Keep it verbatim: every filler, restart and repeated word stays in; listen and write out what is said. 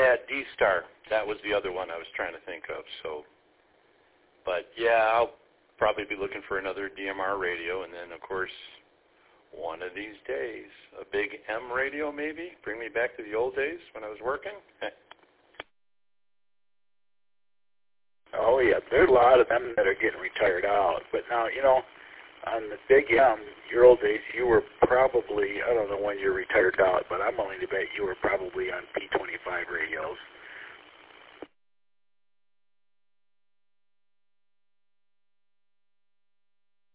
Yeah, D-Star. That was the other one I was trying to think of. So, but yeah, I'll probably be looking for another D M R radio, and then of course, one of these days, a big M radio maybe. Bring me back to the old days when I was working. Oh yeah, there's a lot of them that are getting retired out. But now, you know, on the big M, your old days, you were probably, I don't know when you retired out, but I'm willing to bet you were probably on P twenty-five radios.